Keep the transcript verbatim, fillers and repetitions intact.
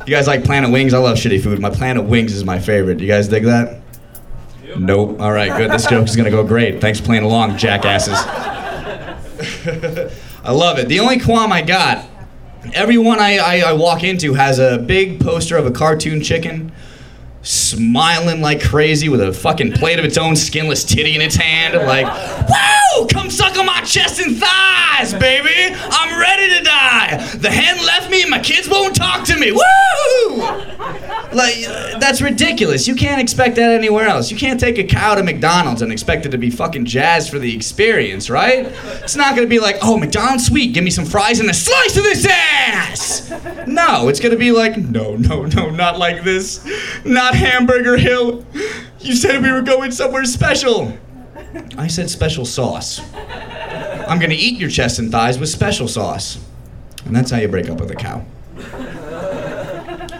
You guys like Planet Wings? I love shitty food. My Planet Wings is my favorite. You guys dig that? Yep. Nope. All right, good. This joke is gonna go great. Thanks for playing along, jackasses. I love it. The only qualm I got, everyone I, I, I walk into has a big poster of a cartoon chicken smiling like crazy with a fucking plate of its own skinless titty in its hand. Like, woo! Come suck on my chest and thighs, baby! I'm ready to die! The hen left me and my kids won't talk to me! Woo! Like, that's ridiculous. You can't expect that anywhere else. You can't take a cow to McDonald's and expect it to be fucking jazzed for the experience, right? It's not gonna be like, oh, McDonald's sweet, give me some fries and a slice of this ass! No, it's gonna be like, no, no, no, not like this. Not Hamburger Hill. You said we were going somewhere special. I said special sauce. I'm gonna eat your chest and thighs with special sauce. And that's how you break up with a cow.